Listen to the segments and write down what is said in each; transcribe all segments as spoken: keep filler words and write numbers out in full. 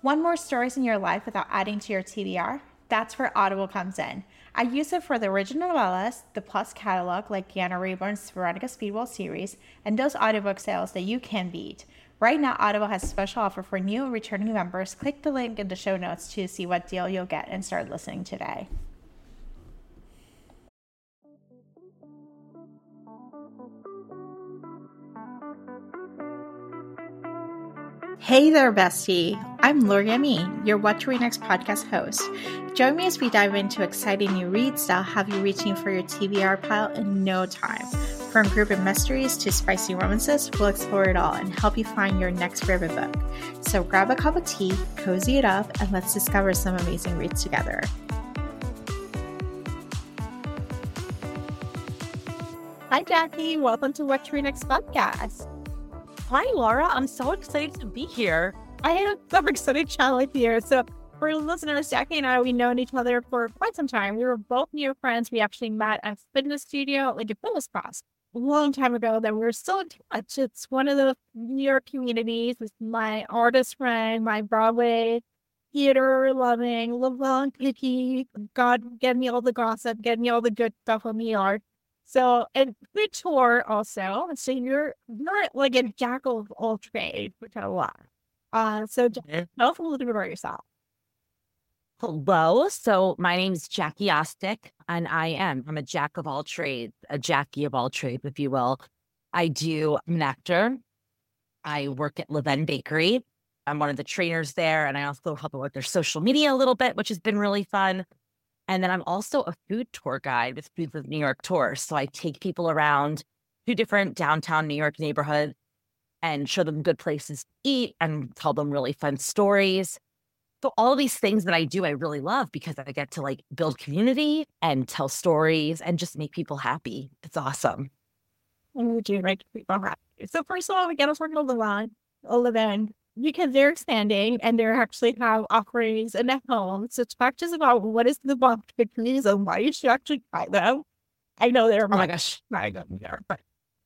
Want more stories in your life without adding to your T B R? That's where Audible comes in. I use it for the original novellas, the Plus catalog like Deanna Rayburn's Veronica Speedwell series, and those audiobook sales that you can beat. Right now, Audible has a special offer for new and returning members. Click the link in the show notes to see what deal you'll get and start listening today. Hey there, bestie. I'm Lori Amin, your What to Read Next podcast host. Join me as we dive into exciting new reads that'll have you reaching for your T B R pile in no time. From group and mysteries to spicy romances, we'll explore it all and help you find your next favorite book. So grab a cup of tea, cozy it up, and let's discover some amazing reads together. Hi, Jackie. Welcome to What to Read Next podcast. Hi, Laura. I'm so excited to be here. I am so excited to chat with you. So for listeners, Jackie and I, we've known each other for quite some time. We were both new friends. We actually met at a fitness studio, like a fitness class, a long time ago. Then we were still in touch. It's one of the New York communities with my artist friend, my Broadway theater loving, LaVon Picky. God, get me all the gossip, get me all the good stuff on the art. So, and food tour also. So you're not like a jack of all trades, which I love. Uh, so tell us a little bit about yourself. Hello. So my name's Jackie Ostick, and I am. I'm a jack of all trades, a Jackie of all trades, if you will. I do. I'm an actor. I work at LaVen Bakery. I'm one of the trainers there, and I also help with their social media a little bit, which has been really fun. And then I'm also a food tour guide with Foods of New York Tours. So I take people around to different downtown New York neighborhoods and show them good places to eat and tell them really fun stories. So all of these things that I do, I really love because I get to like build community and tell stories and just make people happy. It's awesome. And you do make people happy. So first of all, we get us working on LaVen, LaVen, because they're expanding and they actually have offerings in their home. So talk to us about what is the box cookies and why you should actually try them. I know they're oh my gosh, I don't know, but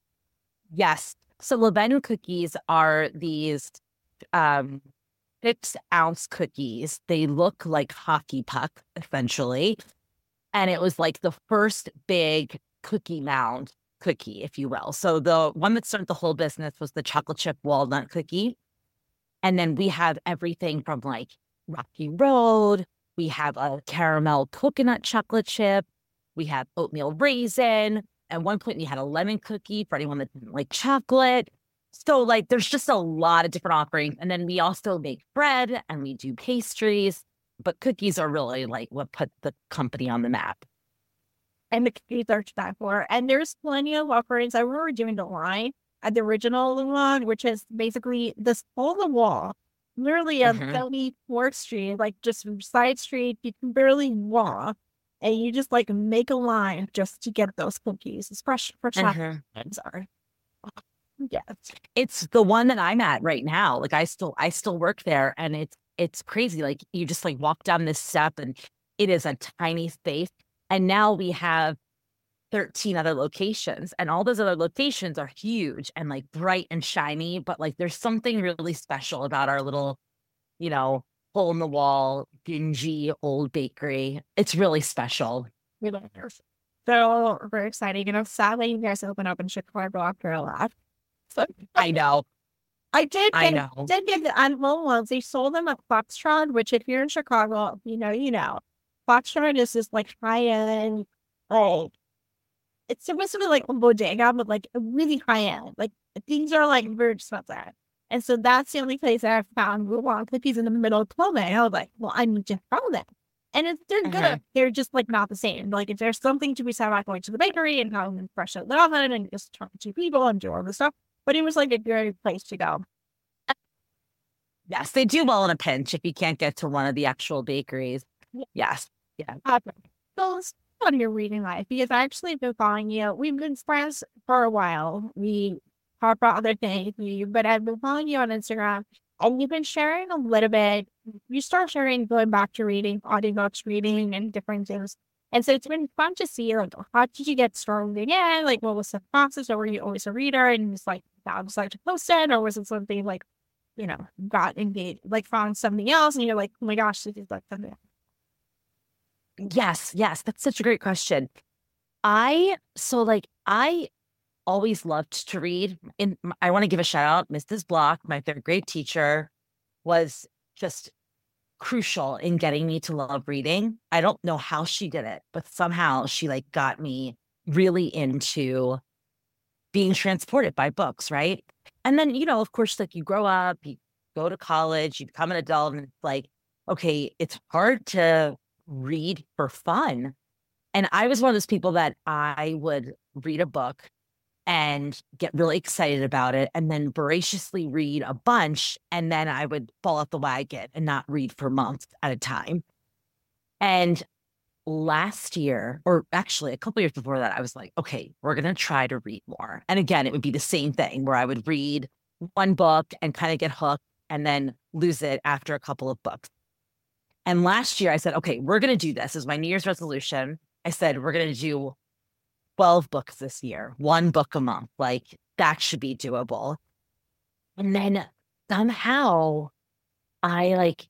yes. So LaVen cookies are these um, six ounce cookies. They look like hockey puck, essentially. And it was like the first big cookie mound cookie, if you will. So the one that started the whole business was the chocolate chip walnut cookie. And then we have everything from like Rocky Road. We have a caramel coconut chocolate chip. We have oatmeal raisin. At one point, we had a lemon cookie for anyone that didn't like chocolate. So like, there's just a lot of different offerings. And then we also make bread and we do pastries. But cookies are really like what put the company on the map. And the cookies are to die for. And there's plenty of offerings. I remember doing the line at the original one, which is basically this whole the wall, literally on Mhm. seventy-fourth Street, like just side street, you can barely walk, and you just like make a line just to get those cookies. It's fresh, fresh. Mhm. I'm sorry. Yes. It's the one that I'm at right now. Like I still, I still work there, and it's it's crazy. Like you just like walk down this step, and it is a tiny space. And now we have thirteen other locations, and all those other locations are huge and like bright and shiny, but like there's something really special about our little, you know, hole in the wall, dingy old bakery. It's really special. We love it. So very exciting. You know, sadly, you guys open up in Chicago after a lot. So I know. I did I get, know. did get the animal ones. They sold them at Foxtrot, which if you're in Chicago, you know, you know. Foxtrot is this like high-end, like, it's basically like a bodega, but like really high-end. Like, things are like very expensive. And so that's the only place that I found Wuhan cookies in the middle of Colombia. I was like, well, I need to try them. And it's, they're good. Mhm. They're just like not the same. Like, if there's something to be said about going to the bakery and having them fresh out of the oven and just talking to people and do all this stuff. But it was like a great place to go. Yes, they do well in a pinch if you can't get to one of the actual bakeries. Yes. Yeah. Okay. So let's talk about your reading life, because I actually been following you. We've been friends for a while. We talk about other things, we- but I've been following you on Instagram, and you've been sharing a little bit. You start sharing going back to reading, audiobooks, reading, and different things. And so it's been fun to see, like, how did you get started again? Like, what was the process? Or were you always a reader and just like, now I decided to post it? Or was it something like you know, got engaged, like found something else and you're like, oh my gosh, this is like something. Yes, yes. That's such a great question. I, so like, I always loved to read. And I want to give a shout out. Missus Block, my third grade teacher, was just crucial in getting me to love reading. I don't know how she did it, but somehow she like got me really into being transported by books, right? And then, you know, of course, like you grow up, you go to college, you become an adult, and it's like, okay, it's hard to read for fun. And I was one of those people that I would read a book and get really excited about it and then voraciously read a bunch. And then I would fall off the wagon and not read for months at a time. And last year, or actually a couple years before that, I was like, okay, we're going to try to read more. And again, it would be the same thing where I would read one book and kind of get hooked and then lose it after a couple of books. And last year I said, okay, we're going to do this. This is my New Year's resolution. I said, we're going to do twelve books this year, one book a month. Like that should be doable. And then somehow I like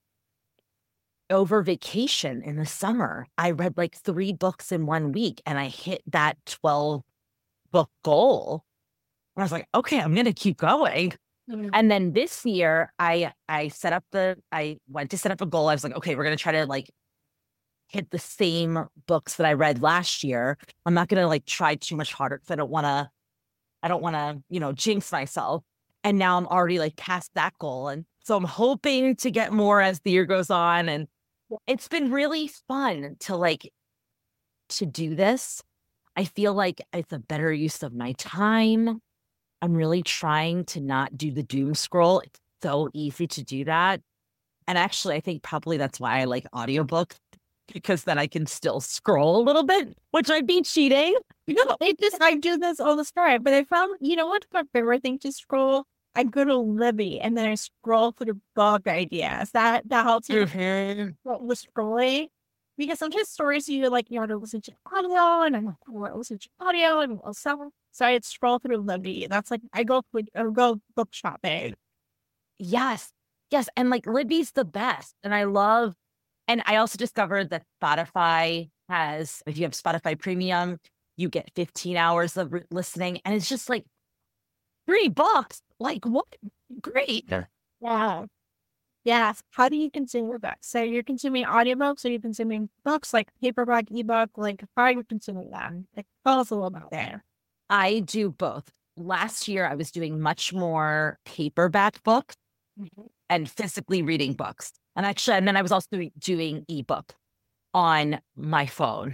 over vacation in the summer, I read like three books in one week and I hit that twelve book goal. And I was like, okay, I'm going to keep going. Mm-hmm. And then this year I, I set up the, I went to set up a goal. I was like, okay, we're going to try to like hit the same books that I read last year. I'm not going to like try too much harder because I don't want to, I don't want to, you know, jinx myself. And now I'm already like past that goal. And so I'm hoping to get more as the year goes on. And it's been really fun to like, to do this. I feel like it's a better use of my time. I'm really trying to not do the doom scroll. It's so easy to do that. And actually, I think probably that's why I like audiobooks, because then I can still scroll a little bit, which I'd be cheating. You know, it just, I do this all the time, but I found, you know what's my favorite thing to scroll? I go to Libby and then I scroll through book ideas. That that helps you mm-hmm. with scrolling. Because sometimes stories you like you want to listen to audio and I want to listen to audio and so so I scroll through Libby. That's like I go I go book shopping. Yes. Yes. And like Libby's the best. And I love, and I also discovered that Spotify has, if you have Spotify Premium, you get fifteen hours of re- listening. And it's just like three bucks. Like what? Great. Yeah. Yeah. Yes. How do you consume your books? So you're consuming audiobooks or you're consuming books like paperback, ebook? Like how are you consuming them? Like tell us a little about that. I do both. Last year, I was doing much more paperback books mm-hmm. and physically reading books. And actually, and then I was also doing, doing ebook on my phone.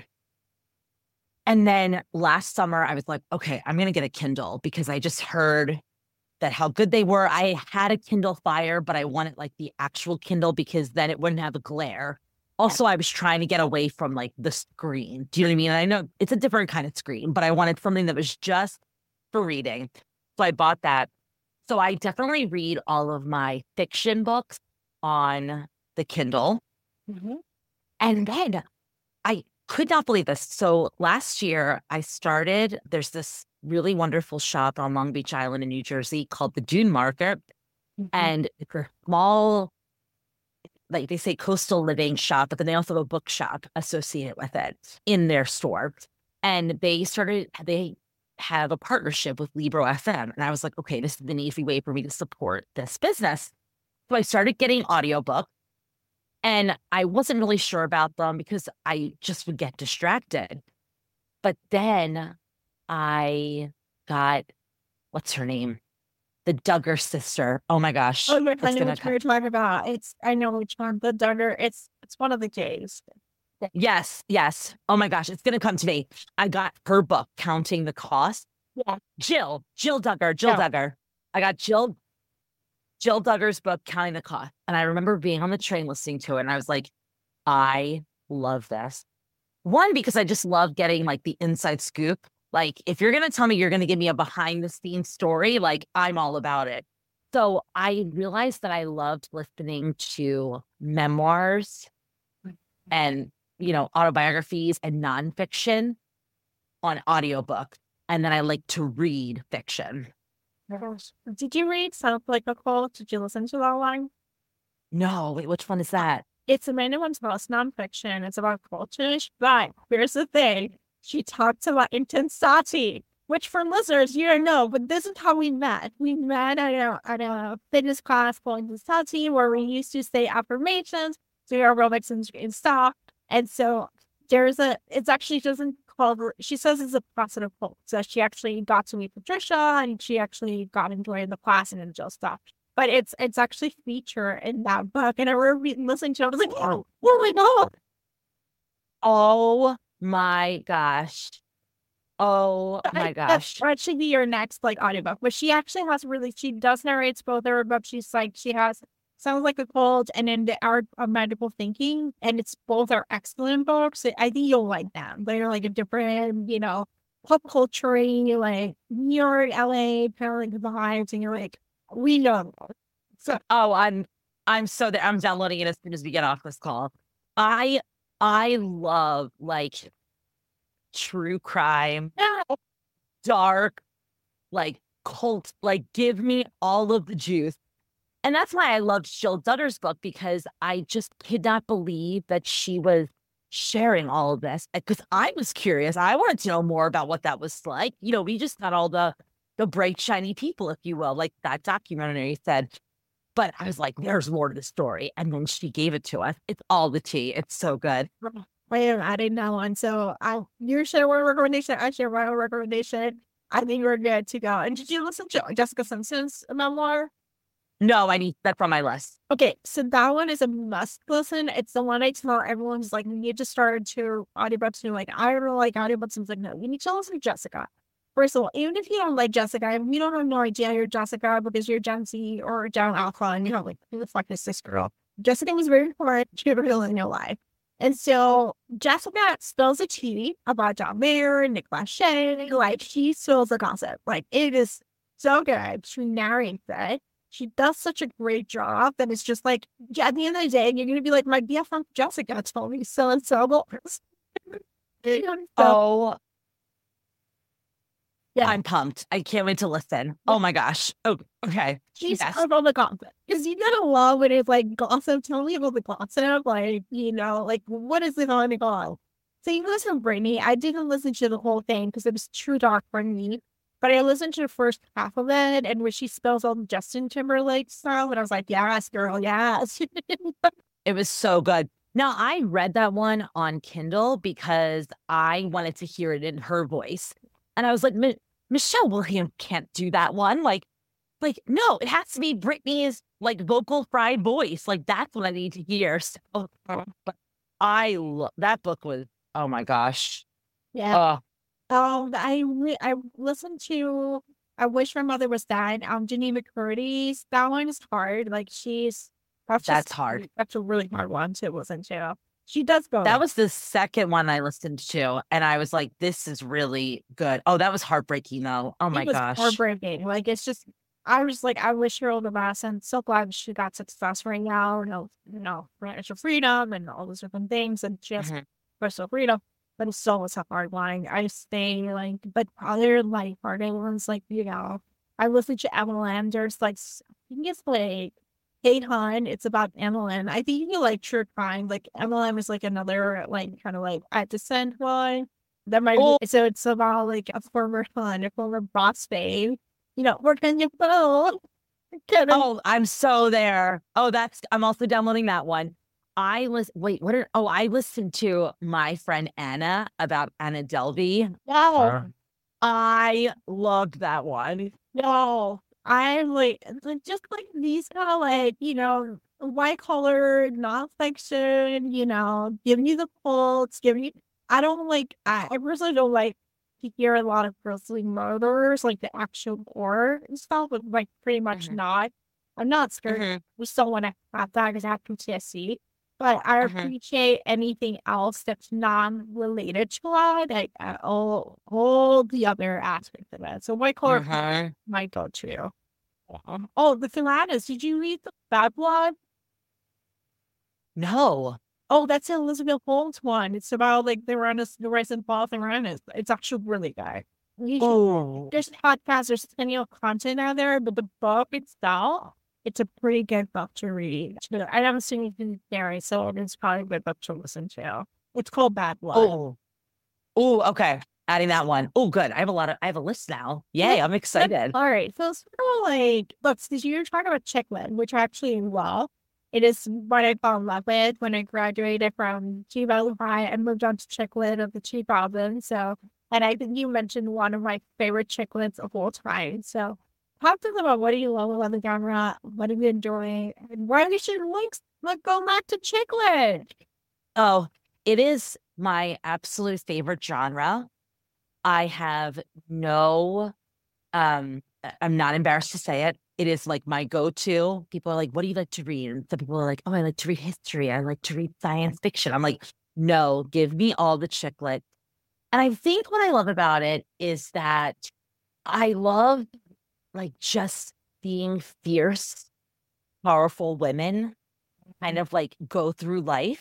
And then last summer, I was like, okay, I'm going to get a Kindle because I just heard that how good they were. I had a Kindle Fire, but I wanted like the actual Kindle because then it wouldn't have a glare. Also, I was trying to get away from like the screen. Do you know what I mean? And I know it's a different kind of screen, but I wanted something that was just for reading. So I bought that. So I definitely read all of my fiction books on the Kindle. Mm-hmm. And then I could not believe this. So last year I started, there's this really wonderful shop on Long Beach Island in New Jersey called the Dune Market. Mm-hmm. And it's a small, like they say coastal living shop, but then they also have a bookshop associated with it in their store. And they started, they have a partnership with Libro F M. And I was like, okay, this is an easy way for me to support this business. So I started getting audiobooks. And I wasn't really sure about them because I just would get distracted. But then I got, what's her name? The Duggar sister. Oh my gosh. Oh, I know what you're talking about. It's, I know which one. The Duggar. It's, it's one of the J's. Yes, yes. Oh my gosh, it's going to come to me. I got her book, Counting the Cost. Yeah. Jill, Jill Duggar, Jill yeah. Duggar. I got Jill Jill Duggar's book, Counting the Cost. And I remember being on the train listening to it. And I was like, I love this. One, because I just love getting like the inside scoop. Like, if you're going to tell me you're going to give me a behind the scenes story, like I'm all about it. So I realized that I loved listening to memoirs and, you know, autobiographies and nonfiction on audiobook. And then I like to read fiction. my gosh. Did you read Sounds Like a Cult? Did you listen to that one? No, wait, which one is that? It's Amanda Montell's nonfiction. It's about cultish, but here's the thing. She talked about intensati, which for listeners, you don't know, but this is how we met. We met at a, at a fitness class called intensati where we used to say affirmations, do aerobics and, and stuff. And so there's a, it's actually doesn't called, she says it's a positive cult. So she actually got to meet Patricia and she actually got enjoying the class and enjoy stuff. But it's it's actually featured in that book. And I remember listening to it, I was like, oh, oh my God. Oh my gosh. Oh my gosh. That should be your next like audiobook. But she actually has really, she does narrates both her books. She's like, she has Sounds Like a Cult and then The Art of Magical Thinking. And it's both are excellent books. I think you'll like them. They're like a different, you know, pop culture, like New York, L A, kind of like the vibes. And you're like, we know. So, oh, I'm I'm so there. I'm downloading it as soon as we get off this call. I I love like true crime, dark, like cult, like give me all of the juice. And that's why I loved Jill Dutter's book, because I just could not believe that she was sharing all of this, because I was curious. I wanted to know more about what that was like. You know, we just got all the the bright, shiny people, if you will, like that documentary said. But I was like, there's more to the story. And then she gave it to us. It's all the tea. It's so good. I am adding that one. So I, you share one recommendation. I share my own recommendation. I think we're good to go. And did you listen to Jessica Simpson's memoir? No, I need that from my list. Okay, so that one is a must listen. It's the one I tell everyone's like, you need to start to audiobooks. And you're like, I don't know, like audiobooks. And it's like, no, you need to listen to Jessica. First of all, even if you don't like Jessica, if you don't have no idea you're Jessica because you're Gen Z or Gen Alpha and you know, like, who the fuck is this girl? Jessica was very important to real in your life. And so Jessica spills a tea about John Mayer and Nick Lachey. Like, she spills the gossip. Like, it is so good. She narrates it. She does such a great job that it's just like, at the end of the day, you're going to be like, my B F F Jessica told me so and so. Oh, yeah. I'm pumped. I can't wait to listen. Oh my gosh. Oh, okay. She's Yes. about the gossip. Because you gotta love when it's like gossip. Tell me about the gossip. Like, you know, like what is it on the go? So you listen to Brittany. I didn't listen to the whole thing because it was too dark for me. But I listened to the first half of it and where she spells all the Justin Timberlake stuff. And I was like, yes, girl, yes. It was so good. Now, I read that one on Kindle because I wanted to hear it in her voice. And I was like, Michelle Williams can't do that one. Like, like, no, it has to be Britney's like vocal fried voice. Like, that's what I need to hear. So, but I love that book was, oh my gosh. Yeah. Uh, Um, I re- I listened to I Wish My Mother Was Dead. Um, Janine McCurdy's that one is hard. Like she's that's, just, that's hard. That's a really hard one to listen to. She does go. That was the second one I listened to, and I was like, "This is really good." Oh, that was heartbreaking though. Oh my it was gosh, heartbreaking. Like it's just, I was like, I wish her all the best, and so glad she got success right now. You know, you know, financial freedom and all those different things, and just mm-hmm. personal freedom. But it's still was a hard line. I stay like, but other like harder ones, like, you know, I listen to Emma Landers, like, I think it's like Kate Hunt. It's about Emmeline. I think you like true crime. Like, Emmeline is like another, like, kind of like at descent one. That might oh. be, so it's about like a former son, a former boss babe, you know, working your phone. Oh, I'm so there. Oh, that's, I'm also downloading that one. I was wait, what are oh, I listened to my friend Anna about Anna Delvey. No. Uh, I loved that one. No. I like just like these kind of like, you know, white collar nonfiction, you know, giving you the quotes, giving you I don't like I, I personally don't like to hear a lot of grisly murders, like the actual gore and stuff, but like pretty much mm-hmm. not. I'm not scared. Mm-hmm. We still want to have that because I have P T S D. But I mm-hmm. appreciate anything else that's non-related to that, like uh, all, all the other aspects of it. So white collar mm-hmm. might go to. Uh, oh, the Philadas. Did you read the Bad Blood? No. Oh, that's an Elizabeth Holmes one. It's about like the rise and fall of the It's, it's actually really good. You should, Oh, there's podcasts, there's plenty of content out there, but the book itself, it's a pretty good book to read. So I haven't seen anything there, so it's probably a good book to listen to. It's called Bad Blood. oh, oh, okay. Adding that one. Oh, good. I have a lot of, I have a list now. Yeah, Yay, I'm excited. all right. So it's sort of like, look, since you're talking about chick lit, which I actually love, it is what I fell in love with when I graduated from G Valley High and moved on to chick lit of the two thousands. So, and I think you mentioned one of my favorite chick lits of all time. So, talk to us about what do you love about the genre, what have you been doing, and why we should like, like go back to chick lit. Oh, it is my absolute favorite genre. I have no, um, I- I'm not embarrassed to say it. It is like my go-to. People are like, what do you like to read? And some people are like, oh, I like to read history. I like to read science fiction. I'm like, no, give me all the chick lit. And I think what I love about it is that I love like just seeing fierce, powerful women kind of like go through life.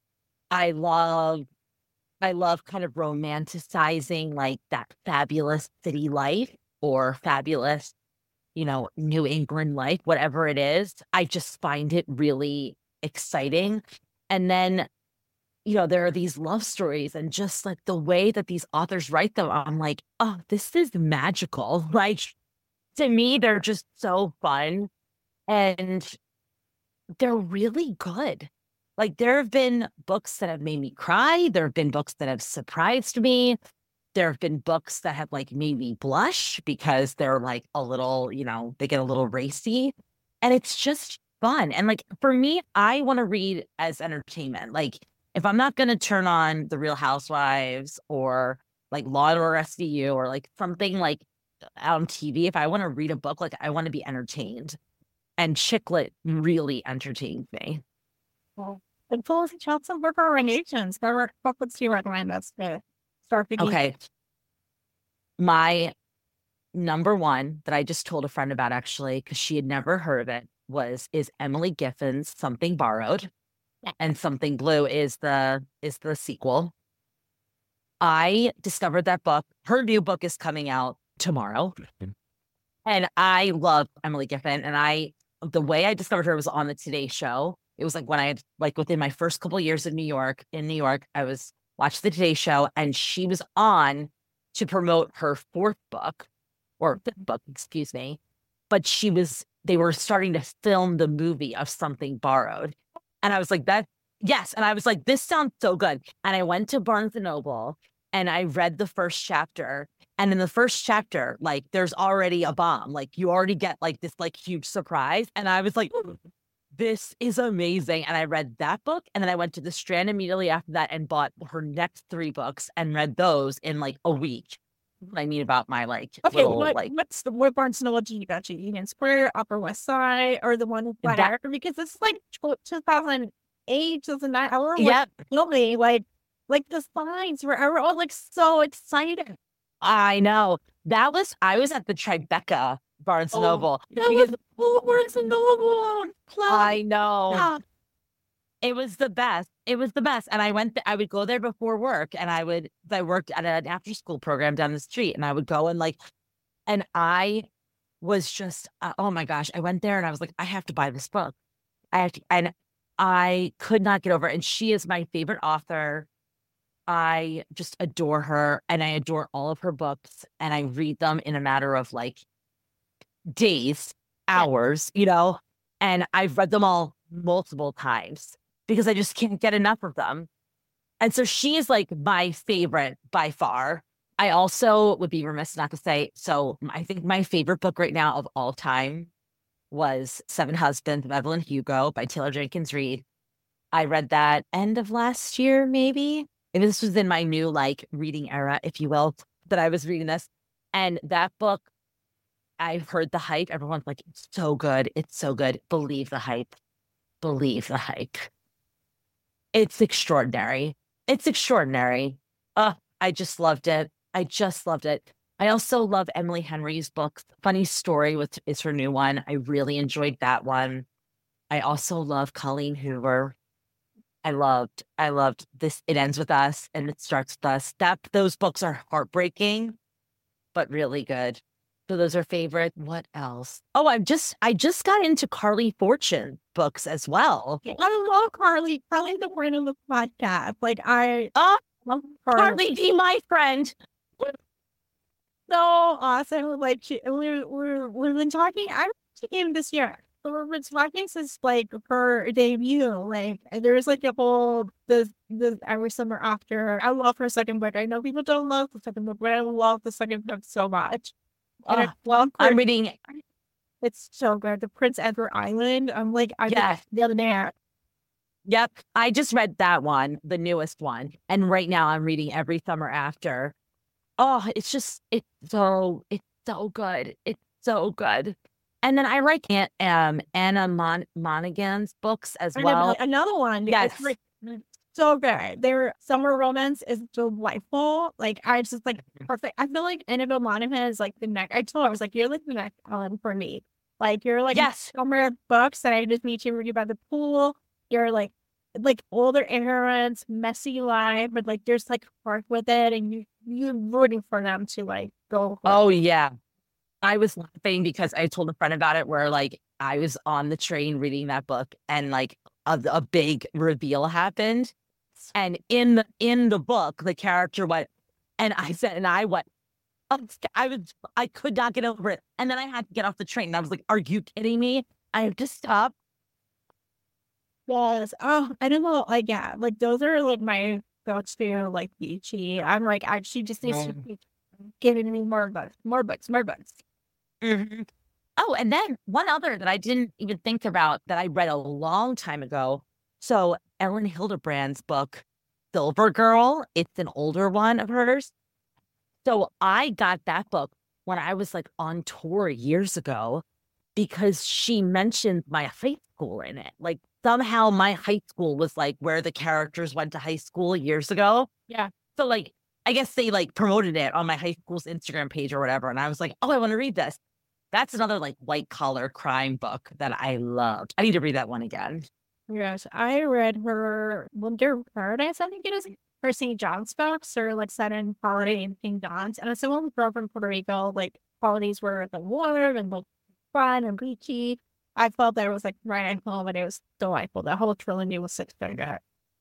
I love I love kind of romanticizing like that fabulous city life or fabulous, you know, New England life, whatever it is. I just find it really exciting. And then, you know, there are these love stories and just like the way that these authors write them, I'm like, oh, this is magical. Like to me, they're just so fun and they're really good. Like there have been books that have made me cry. There have been books that have surprised me. There have been books that have like made me blush because they're like a little, you know, they get a little racy. And it's just fun. And like for me, I want to read as entertainment. Like if I'm not going to turn on The Real Housewives or like Law and Order S V U or like something like on T V, if I want to read a book, like I want to be entertained. And chick lit really entertained me. Well, and pull us out some book recommendations. What book would you recommend us to start reading? Okay. My number one that I just told a friend about actually, because she had never heard of it, was is Emily Giffen's Something Borrowed. Yeah. And Something Blue is the is the sequel. I discovered that book. Her new book is coming out tomorrow. And I love Emily Giffen. And I the way I discovered her was on the Today Show. It was like when I had like within my first couple years in New York, in New York, I was watched the Today Show and she was on to promote her fourth book or fifth book, excuse me. But she was, they were starting to film the movie of Something Borrowed. And I was like, that, yes. And I was like, this sounds so good. And I went to Barnes and Noble and I read the first chapter. And in the first chapter, like there's already a bomb. Like you already get like this like huge surprise. And I was like, this is amazing. And I read that book. And then I went to the Strand immediately after that and bought her next three books and read those in like a week. What I mean about my like Okay, little what, like what's the what Barnes and Noble do you got you? Union Square, Upper West Side, or the one with Flat that, Earth? Because this is like two thousand eight, two thousand nine. I remember yep. nobody like like the signs were, I were all like so excited. I know. That was I was at the Tribeca Barnes and Oh, Noble. that was oh, Barnes and Noble. I know. Yeah. It was the best. It was the best. And I went, th- I would go there before work and I would, I worked at an after school program down the street and I would go and like, and I was just, uh, oh my gosh, I went there and I was like, I have to buy this book. I have to, and I could not get over it. And she is my favorite author. I just adore her and I adore all of her books and I read them in a matter of like days, hours, you know, and I've read them all multiple times because I just can't get enough of them. And so she is like my favorite by far. I also would be remiss not to say, so I think my favorite book right now of all time was Seven Husbands of Evelyn Hugo by Taylor Jenkins Reid. I read that end of last year, maybe. And this was in my new like reading era, if you will, that I was reading this. And that book, I've heard the hype. Everyone's like, it's so good. It's so good. Believe the hype. Believe the hype. It's extraordinary. It's extraordinary. Uh, I just loved it. I just loved it. I also love Emily Henry's books. Funny Story with is her new one. I really enjoyed that one. I also love Colleen Hoover. I loved, I loved this. It Ends with Us and It Starts with Us. That those books are heartbreaking, but really good. So those are favorite. What else? Oh, I'm just I just got into Carly Fortune books as well. I love Carly. Carly's the friend of the podcast. Like I Oh, love Carly. Carly, be my friend. So awesome. Like she, we're we're we've been talking. I she came this year. So we've been talking since like her debut. Like and there's like a whole this this every summer after. I love her second book. I know people don't love the second book, but I love the second book so much. And Oh, I love her. I'm reading. It's so good. The Prince Edward Island. I'm like I Yeah. did the other day. Yep. I just read that one, the newest one. And right now I'm reading Every Summer After. Oh, it's just, it's so, it's so good. It's so good. And then I write Aunt, um, Anna Mon- Monaghan's books as I know, well. another one. Yes. It's like, so good. Their summer romance is delightful. Like I just like perfect. I feel like Annabelle Monaghan is like the next. I told her I was like, you're like the next Ellen for me. Like you're like Yes. summer books that I just need to read by the pool. You're like like older errands, messy life, but like there's like heart with it, and you you're rooting for them to like go. Oh, yeah. I was laughing because I told a friend about it where like I was on the train reading that book and like a, a big reveal happened. And in the in the book, the character went, and I said, and I went, oh, I was, I could not get over it. And then I had to get off the train. And I was like, are you kidding me? I have to stop. Yes. Oh, I don't know. Like, yeah, like those are like my go-to, like beachy. I'm like, I she just needs to keep giving me more books, more books, more books. Mm-hmm. Oh, and then one other that I didn't even think about that I read a long time ago. So Ellen Hildebrand's book, Silver Girl, it's an older one of hers. So I got that book when I was like on tour years ago because she mentioned my high school in it. Like somehow my high school was like where the characters went to high school years ago. Yeah. So like, I guess they like promoted it on my high school's Instagram page or whatever. And I was like, oh, I want to read this. That's another like white collar crime book that I loved. I need to read that one again. Yes, I read her Winter Paradise, I think it is. Her Saint John's books are like set in holiday in Saint John's. And as someone who grew up in Puerto Rico, like holidays were like warm and like fun and beachy. I felt that it was like right at home and it was delightful. The whole trilogy was such so good.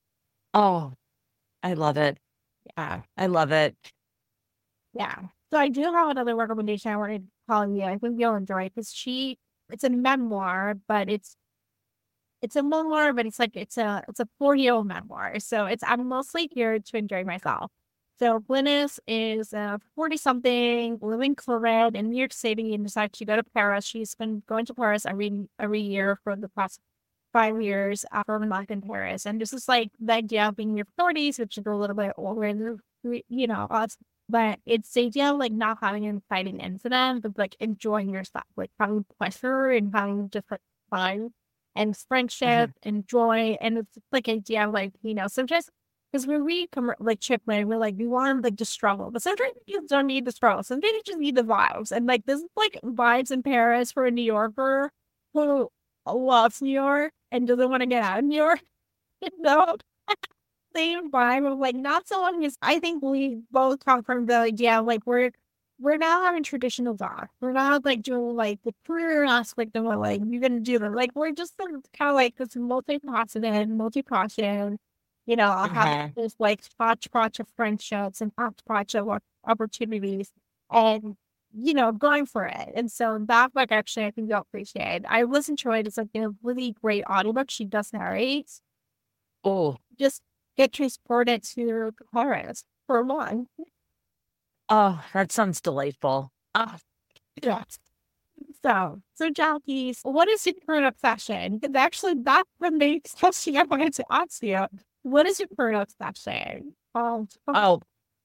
Oh, I love it. Yeah. I love it. Yeah. So I do have another recommendation I wanted to call you. I think you'll enjoy it because she it's a memoir, but it's it's a memoir, but it's like it's a it's a four-year-old memoir. So it's I'm mostly here to enjoy myself. So Glynis is a forty-something living Claret in New York City and decides to go to Paris. She's been going to Paris every every year for the past five years after a month in Paris. And this is like the idea of being in your forties, which is a little bit older, you know, us. But it's the idea of like not having an exciting incident, but like enjoying yourself, like having pleasure and having just like fun and friendship mm-hmm. and joy. And it's like idea of like, you know, sometimes because when we come like Chiplin, we're like, we want like the struggle, but sometimes you don't need the struggle. Sometimes you just need the vibes. And like this is like vibes in Paris for a New Yorker who loves New York and doesn't want to get out of New York. You know? Same vibe of like not so long as I think we both come from the idea of like we're we're not having traditional doc. We're not like doing like the career aspect of what like you're gonna do. Like we're just kind of like this multifaceted, multi-passion, you know, mm-hmm. have this like hodgepodge of friendships and hodgepodge of opportunities and you know, going for it. And so that book actually I think you'll appreciate. I listened to it. It's like a really great audiobook. She does narrate. Oh. Just get transported to Paris for a month. Oh, that sounds delightful. Oh, yes. So, so Jackie, what is your current obsession? Because actually, that's the main question I wanted to ask you. What is your current obsession? Um, oh,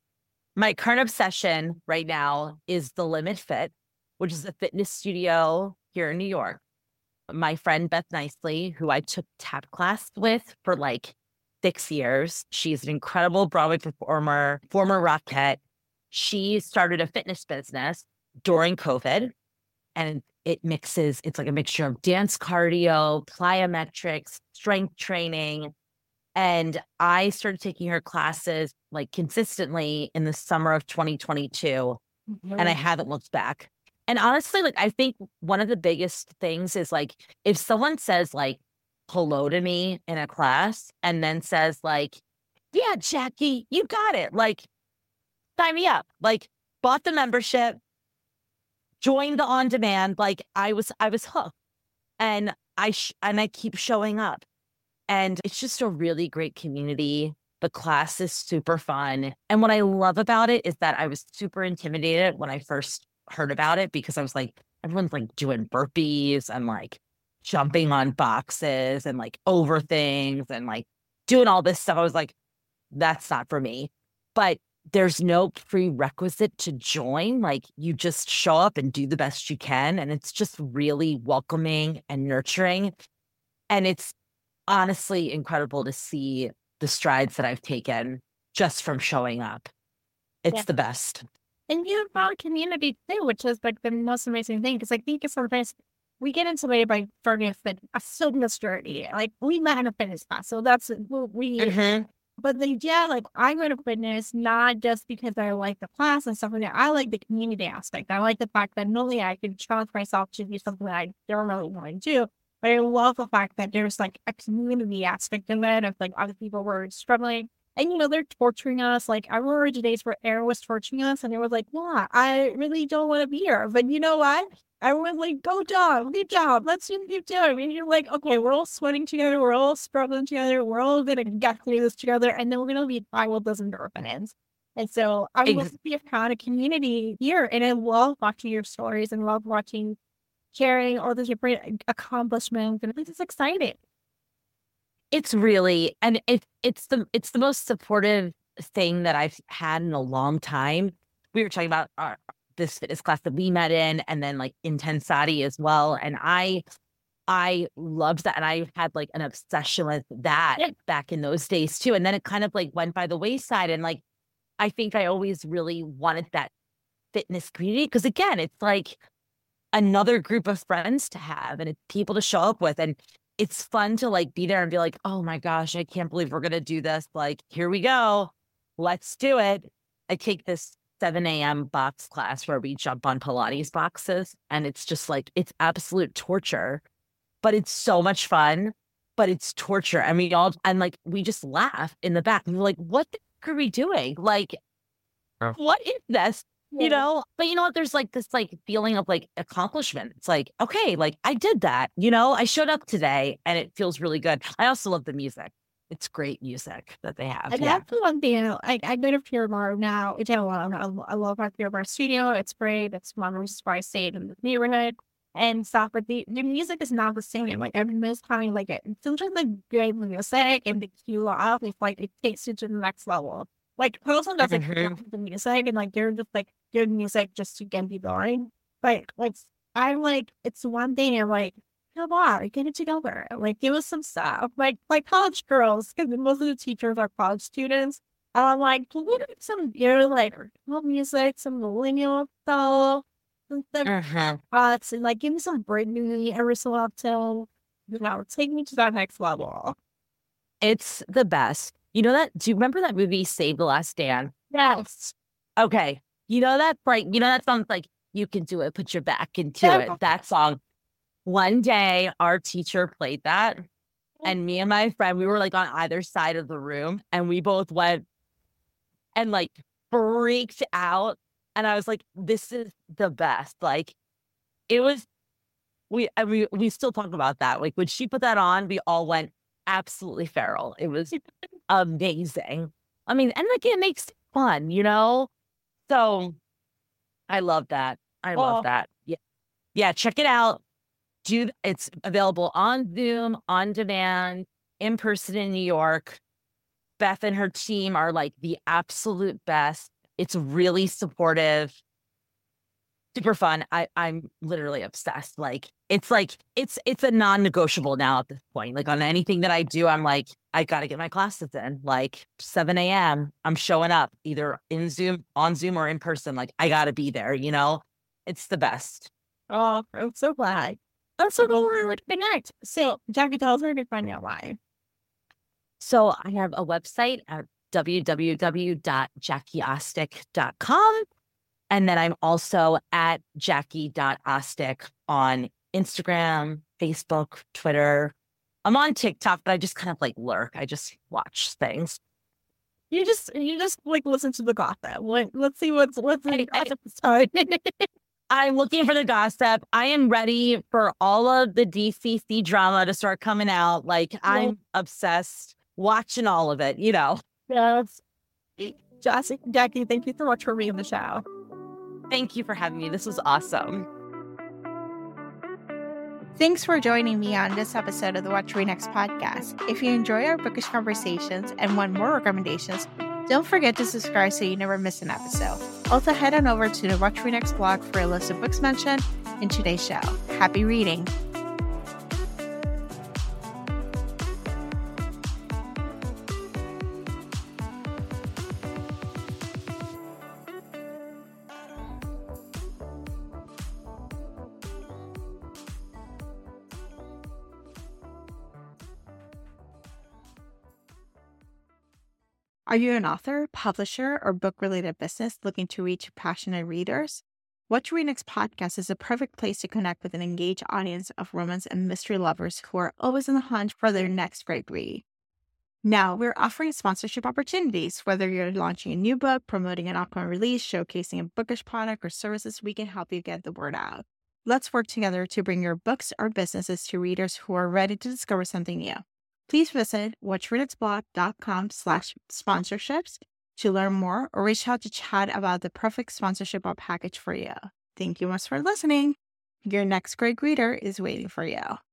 my current obsession right now is the Limit Fit, which is a fitness studio here in New York. My friend Beth Nicely, who I took tap class with for like six years. She's an incredible Broadway performer, former Rockette. She started a fitness business during COVID, and it mixes, it's like a mixture of dance cardio, plyometrics, strength training. And I started taking her classes like consistently in the summer of twenty twenty-two. and I haven't looked back. And honestly, like, I think one of the biggest things is like, if someone says like hello to me in a class and then says like, yeah, Jackie, you got it. Like, sign me up. Like, bought the membership, joined the on demand. Like, I was, I was hooked, and I, sh- and I keep showing up, and it's just a really great community. The class is super fun. And what I love about it is that I was super intimidated when I first heard about it, because I was like, everyone's like doing burpees and like jumping on boxes and like over things and like doing all this stuff. I was like, that's not for me. But there's no prerequisite to join. Like, you just show up and do the best you can. And it's just really welcoming and nurturing. And it's honestly incredible to see the strides that I've taken just from showing up. It's yeah. the best. And you found community too, which is like the most amazing thing. Because I think sometimes we get intimidated by starting a, fit, a fitness journey. Like, we met in a fitness class, so that's what we. Mm-hmm. But then, yeah, like, I go to fitness not just because I like the class and stuff like that. I like the community aspect. I like the fact that not only I can challenge myself to do something that I don't really want to do, but I love the fact that there's like a community aspect of it, of like other people who are struggling. And, you know, they're torturing us. Like, I remember the days where Aaron was torturing us, and it was like, wow, I really don't want to be here. But you know what? I was like, go job, good job. Let's just keep doing. And you're like, okay, we're all sweating together. We're all struggling together. We're all going to get through this together. And then we're going to be fine with those endorphins. And so I love to be a kind of community here. And I love watching your stories and love watching, sharing all the different accomplishments. And it's just exciting. It's really, and it, it's the it's the most supportive thing that I've had in a long time. We were talking about our, this fitness class that we met in, and then like Intensati as well. And I, I loved that. And I had like an obsession with that yeah. back in those days too. And then it kind of like went by the wayside. And like, I think I always really wanted that fitness community, because again, it's like another group of friends to have, and it's people to show up with. And it's fun to like be there and be like, oh my gosh, I can't believe we're going to do this. Like, here we go. Let's do it. I take this seven a.m. box class where we jump on Pilates boxes, and it's just like, it's absolute torture, but it's so much fun, but it's torture. And we all, and like, we just laugh in the back, and we're like, what the heck are we doing? Like, oh. what is this? Yeah. You know, but you know what? There's like this like feeling of like accomplishment. It's like, okay, like I did that, you know, I showed up today, and it feels really good. I also love the music. It's great music that they have. And yeah. that's the one thing, I, I go to Pure Barre now. It's a lot. I love our Pure Barre studio. It's great. It's one reason why I stayed in the neighborhood and stuff. But the, the music is not the same. Like, I miss having like it. It's just like great music, and the cue off. It's like, it takes you to the next level. Like, Pilsen doesn't mm-hmm. the music, and like they're just like good music just to get me going. But like, I'm like, it's one thing. I'm like, come on, get it together. Like, give us some stuff. Like, like college girls, because most of the teachers are college students. And I'm like, can we get some good, like, original music, some millennial stuff, some stuff, uh-huh. uh, and like, give me some Britney every so often. You know, take me to that next level. It's the best. You know that? Do you remember that movie, Save the Last Dance? Yes. Okay. You know that, right? You know that song, like, you can do it, put your back into yeah. it. That song. One day, our teacher played that, and me and my friend, we were like on either side of the room, and we both went and like freaked out. And I was like, this is the best. Like, it was, we, and we, we still talk about that. Like, when she put that on, we all went absolutely feral. It was amazing. I mean, and like, it makes it fun, you know? So I love that. I love oh. that. Yeah. Yeah. Check it out. Do it's available on Zoom, on demand, in person in New York. Beth and her team are like the absolute best. It's really supportive, super fun. I, I'm literally obsessed. Like, it's like, it's, it's a non-negotiable now at this point. Like, on anything that I do, I'm like, I got to get my classes in. Like, seven a.m. I'm showing up either in Zoom, on Zoom, or in person. Like, I got to be there, you know? It's the best. Oh, I'm so glad. I'm so glad we're to connect. So, Jackie, tell us where to find out why. So, I have a website at w w w dot jackie ostick dot com. And then I'm also at jackie dot ostick on Instagram, Facebook, Twitter. I'm on TikTok, but I just kind of like lurk. I just watch things. You just you just like listen to the gossip. Like, let's see what's what's in the gossip episode. I'm looking for the gossip. I am ready for all of the D C C drama to start coming out. Like, I'm yeah. obsessed watching all of it, you know. Yes. Jackie, Jackie, thank you so much for being on the show. Thank you for having me. This was awesome. Thanks for joining me on this episode of the What to Read Next podcast. If you enjoy our bookish conversations and want more recommendations, don't forget to subscribe so you never miss an episode. Also, head on over to the What to Read Next blog for a list of books mentioned in today's show. Happy reading! Are you an author, publisher, or book-related business looking to reach passionate readers? What to Read Next podcast is a perfect place to connect with an engaged audience of romance and mystery lovers who are always on the hunt for their next great read. Now, we're offering sponsorship opportunities. Whether you're launching a new book, promoting an upcoming release, showcasing a bookish product or services, we can help you get the word out. Let's work together to bring your books or businesses to readers who are ready to discover something new. Please visit whattoreadnextblog.com slash sponsorships to learn more or reach out to chat about the perfect sponsorship or package for you. Thank you much for listening. Your next great reader is waiting for you.